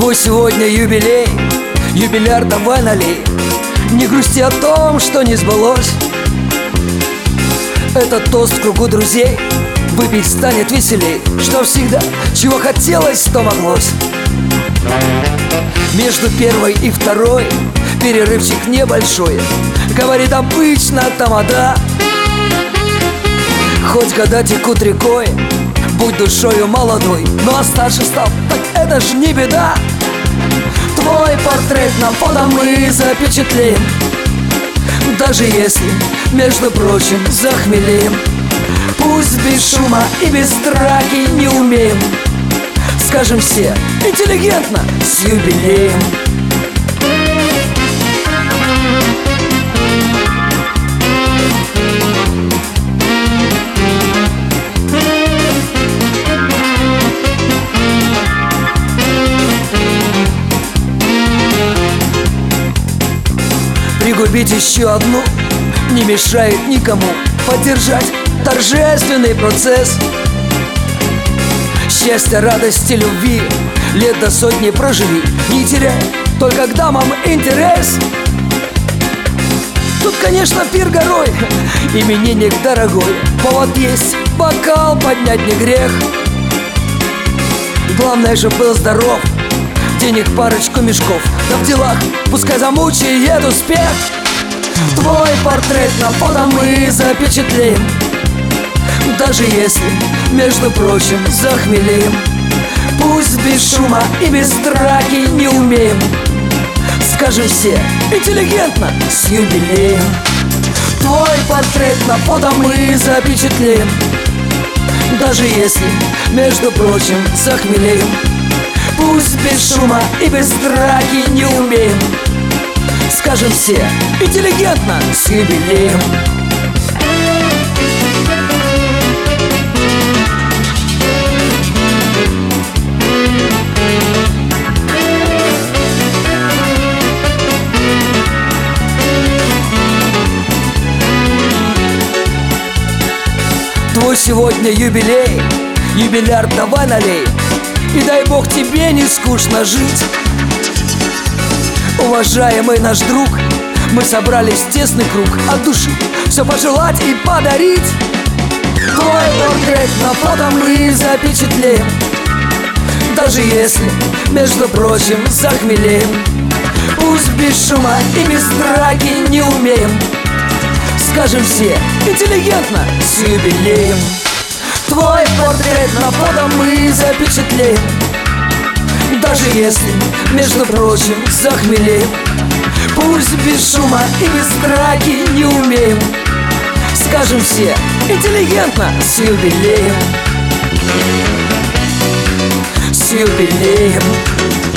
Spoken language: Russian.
Твой сегодня юбилей, юбиляр, давай налей. Не грусти о том, что не сбылось. Этот тост в кругу друзей, выпить станет веселей. Что всегда, чего хотелось, то моглось. Между первой и второй перерывчик небольшой, говорит обычно тамада. Хоть года текут рекой, будь душою молодой, ну а старше стал, так это ж не беда. Твой портрет на фото мы запечатлеем, даже если, между прочим, захмелеем. Пусть без шума и без драки не умеем, скажем все интеллигентно с юбилеем. Пригубить еще одну не мешает никому, поддержать торжественный процесс. Счастья, радости, любви лет до сотни проживи, не теряй только к дамам интерес. Тут, конечно, пир горой, именинник дорогой, повод есть, бокал поднять не грех. Главное же был здоров, денег парочку мешков, да в делах пускай замучает успех. Твой портрет на фото мы запечатлеем, даже если, между прочим, захмелеем. Пусть без шума и без драки не умеем, скажем все интеллигентно с юбилеем. Твой портрет на фото мы запечатлеем, даже если, между прочим, захмелеем. Пусть без шума и без драки не умеем, скажем все интеллигентно с юбилеем. Твой сегодня юбилей, юбиляр, давай налей. И дай Бог тебе не скучно жить. Уважаемый наш друг, мы собрались в тесный круг от души все пожелать и подарить. Твой портрет на фото мы запечатлеем, даже если, между прочим, захмелеем. Пусть без шума и без драки не умеем, скажем все интеллигентно с юбилеем. Твой портрет на фото мы запечатлеем, даже если, между прочим, захмелеем. Пусть без шума и без драки не умеем, скажем все интеллигентно с юбилеем. С юбилеем.